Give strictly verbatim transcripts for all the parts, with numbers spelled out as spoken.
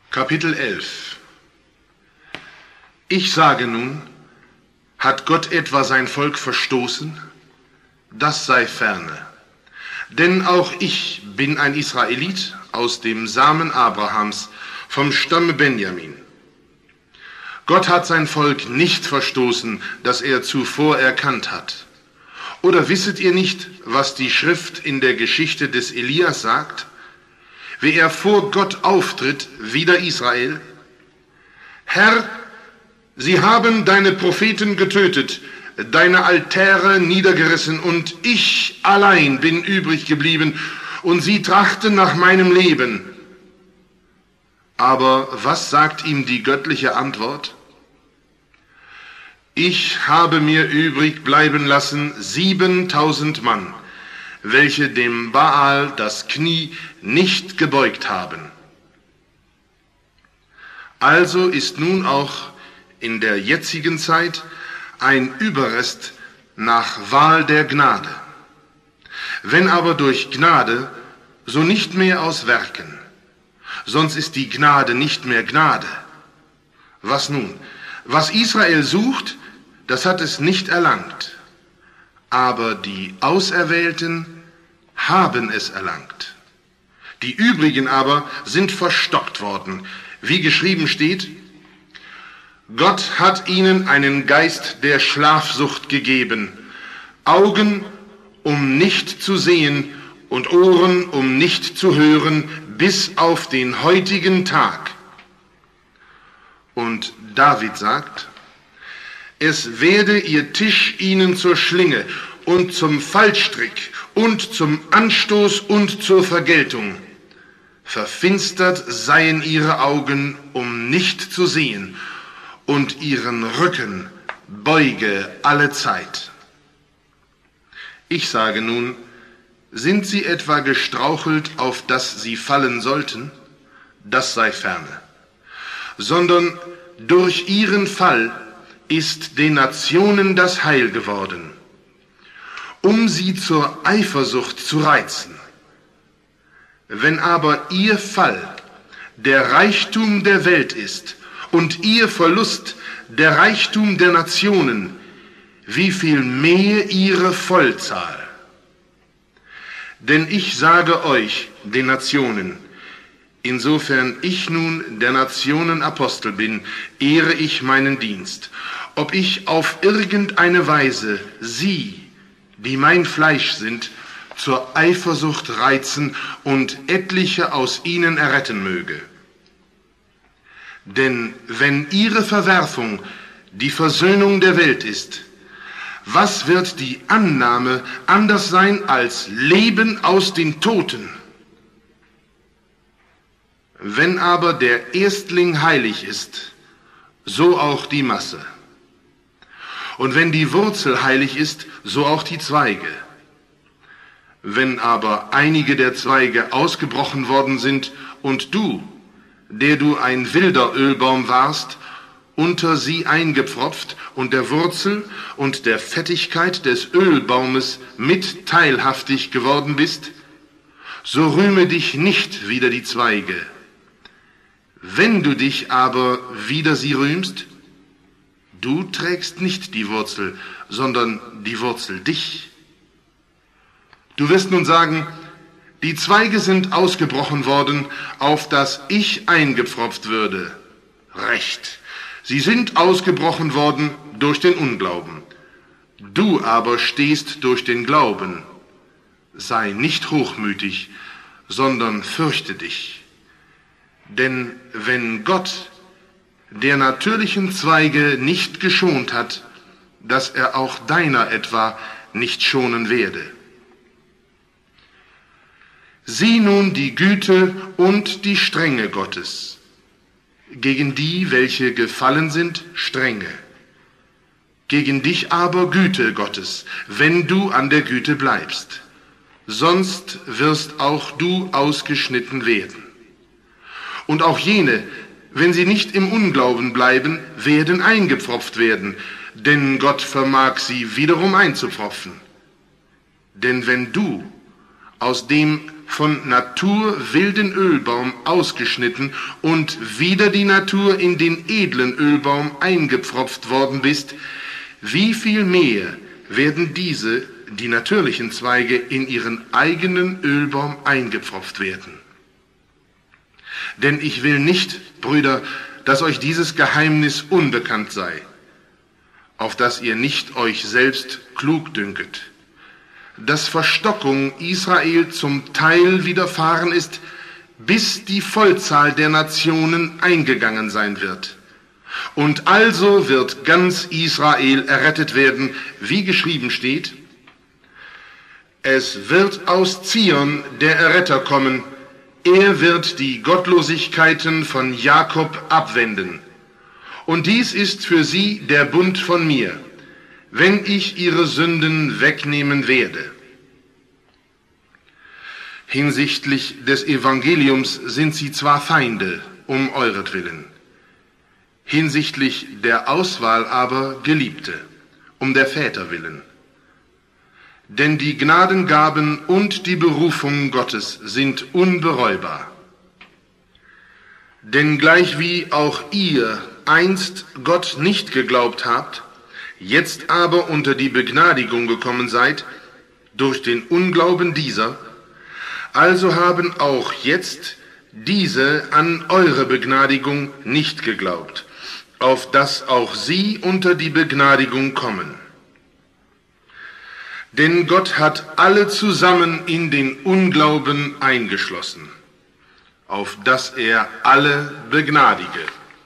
Kapitel elf. Ich sage nun, hat Gott etwa sein Volk verstoßen? Das sei ferne. Denn auch ich bin ein Israelit aus dem Samen Abrahams, vom Stamme Benjamin. Gott hat sein Volk nicht verstoßen, das er zuvor erkannt hat. Oder wisset ihr nicht, was die Schrift in der Geschichte des Elias sagt? Wie er vor Gott auftritt, wider Israel: Herr, sie haben deine Propheten getötet, deine Altäre niedergerissen, und ich allein bin übrig geblieben, und sie trachten nach meinem Leben. Aber was sagt ihm die göttliche Antwort? Ich habe mir übrig bleiben lassen siebentausend Mann, welche dem Baal das Knie nicht gebeugt haben. Also ist nun auch in der jetzigen Zeit ein Überrest nach Wahl der Gnade. Wenn aber durch Gnade, so nicht mehr aus Werken, sonst ist die Gnade nicht mehr Gnade. Was nun? Was Israel sucht, das hat es nicht erlangt. Aber die Auserwählten haben es erlangt. Die übrigen aber sind verstockt worden. Wie geschrieben steht: Gott hat ihnen einen Geist der Schlafsucht gegeben, Augen, um nicht zu sehen, und Ohren, um nicht zu hören, bis auf den heutigen Tag. Und David sagt: Es werde ihr Tisch ihnen zur Schlinge und zum Fallstrick und zum Anstoß und zur Vergeltung. Verfinstert seien ihre Augen, um nicht zu sehen, und ihren Rücken beuge alle Zeit. Ich sage nun, sind sie etwa gestrauchelt, auf dass sie fallen sollten? Das sei ferne. Sondern durch ihren Fall ist den Nationen das Heil geworden, um sie zur Eifersucht zu reizen. Wenn aber ihr Fall der Reichtum der Welt ist und ihr Verlust der Reichtum der Nationen, wie viel mehr ihre Vollzahl. Denn ich sage euch, den Nationen, insofern ich nun der Nationen Apostel bin, ehre ich meinen Dienst, ob ich auf irgendeine Weise sie, die mein Fleisch sind, zur Eifersucht reizen und etliche aus ihnen erretten möge. Denn wenn ihre Verwerfung die Versöhnung der Welt ist, was wird die Annahme anders sein als Leben aus den Toten? Wenn aber der Erstling heilig ist, so auch die Masse. Und wenn die Wurzel heilig ist, so auch die Zweige. Wenn aber einige der Zweige ausgebrochen worden sind, und du, der du ein wilder Ölbaum warst, unter sie eingepfropft und der Wurzel und der Fettigkeit des Ölbaumes mit teilhaftig geworden bist, so rühme dich nicht wider die Zweige. Wenn du dich aber wider sie rühmst, du trägst nicht die Wurzel, sondern die Wurzel dich. Du wirst nun sagen, die Zweige sind ausgebrochen worden, auf dass ich eingepfropft würde. Recht, sie sind ausgebrochen worden durch den Unglauben. Du aber stehst durch den Glauben. Sei nicht hochmütig, sondern fürchte dich. Denn wenn Gott der natürlichen Zweige nicht geschont hat, dass er auch deiner etwa nicht schonen werde. Sieh nun die Güte und die Strenge Gottes. Gegen die, welche gefallen sind, Strenge. Gegen dich aber Güte Gottes, wenn du an der Güte bleibst. Sonst wirst auch du ausgeschnitten werden. Und auch jene, wenn sie nicht im Unglauben bleiben, werden eingepfropft werden, denn Gott vermag sie wiederum einzupfropfen. Denn wenn du aus dem von Natur wilden Ölbaum ausgeschnitten und wider die Natur in den edlen Ölbaum eingepfropft worden bist, wie viel mehr werden diese, die natürlichen Zweige, in ihren eigenen Ölbaum eingepfropft werden. Denn ich will nicht, Brüder, dass euch dieses Geheimnis unbekannt sei, auf dass ihr nicht euch selbst klug dünket, dass Verstockung Israel zum Teil widerfahren ist, bis die Vollzahl der Nationen eingegangen sein wird. Und also wird ganz Israel errettet werden, wie geschrieben steht: Es wird aus Zion der Erretter kommen, er wird die Gottlosigkeiten von Jakob abwenden. Und dies ist für sie der Bund von mir, wenn ich ihre Sünden wegnehmen werde. Hinsichtlich des Evangeliums sind sie zwar Feinde, um euretwillen, hinsichtlich der Auswahl aber Geliebte, um der Väter willen. Denn die Gnadengaben und die Berufung Gottes sind unbereubar. Denn gleichwie auch ihr einst Gott nicht geglaubt habt, jetzt aber unter die Begnadigung gekommen seid, durch den Unglauben dieser, also haben auch jetzt diese an eure Begnadigung nicht geglaubt, auf dass auch sie unter die Begnadigung kommen. Denn Gott hat alle zusammen in den Unglauben eingeschlossen, auf dass er alle begnadige.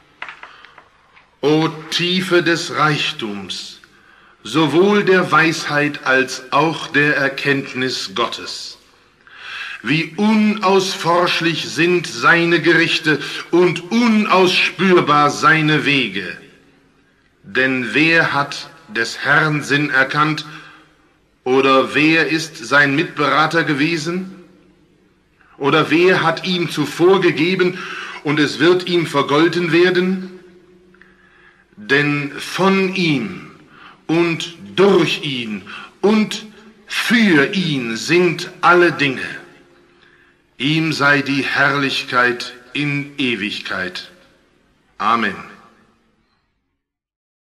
O Tiefe des Reichtums, sowohl der Weisheit als auch der Erkenntnis Gottes! Wie unausforschlich sind seine Gerichte und unausspürbar seine Wege. Denn wer hat des Herrn Sinn erkannt, oder wer ist sein Mitberater gewesen? Oder wer hat ihm zuvor gegeben, und es wird ihm vergolten werden? Denn von ihm und durch ihn und für ihn sind alle Dinge. Ihm sei die Herrlichkeit in Ewigkeit. Amen.